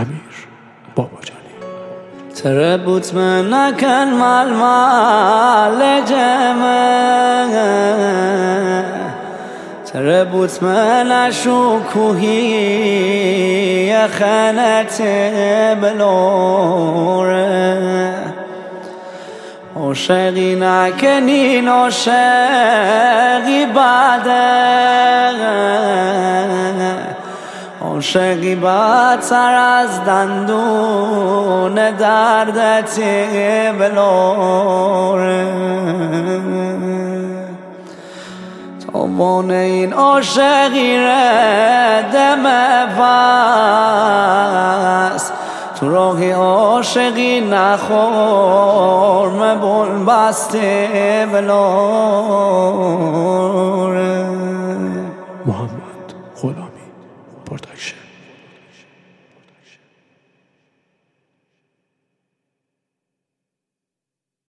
امیر باباجانی. تربوت منك المال جمع تربوت من شكوهي خانت بلوره عاشقی نکنین عاشقی بعده عاشقی بدتر از دندون دردت بلوره تابان این عاشقی ردم بس تو راهی عاشقی نخور مبول بسته بلاره